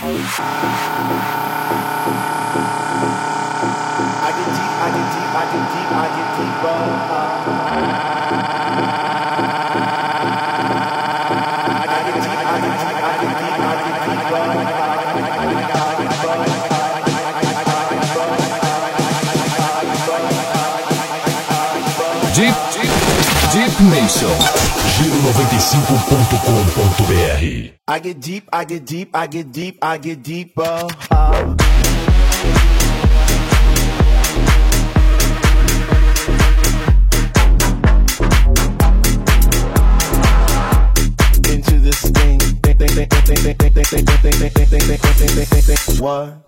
Deep Nation, Giro95.com.br. I get deep, I get deep, I get deep, I get deeper. Into this thing, what?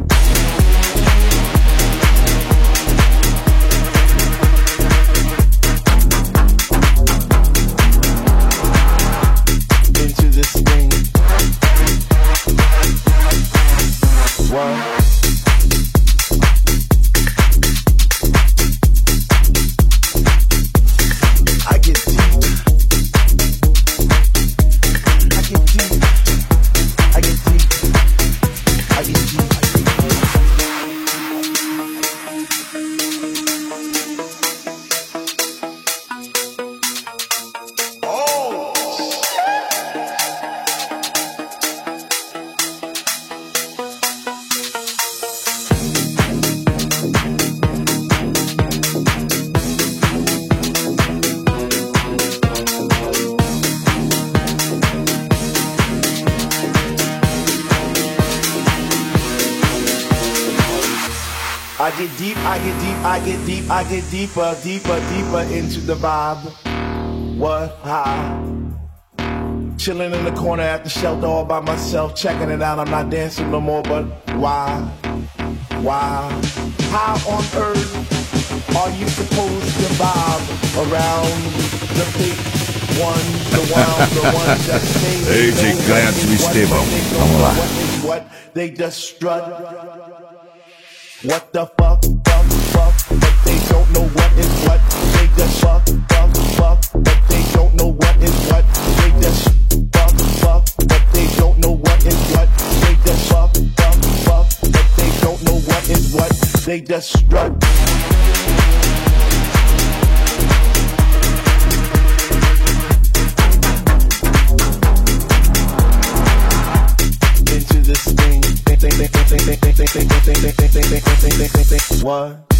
I get deeper, deeper, deeper into the vibe. What? How? Chilling in the corner at the shelter all by myself, checking it out. I'm not dancing no more, but why? Why? How on earth are you supposed to vibe around the big one, the one that stays? Ei, gigante do Estevão. Vamos lá. What they just strut. What the fuck, fuck, fuck, but they don't know what is what. They just fuck, fuck, fuck, but they don't know what is what. They just fuck, fuck, but they don't know what is what. They just fuck, fuck, fuck, but they don't know what is what. They just strut. Into this thing. What?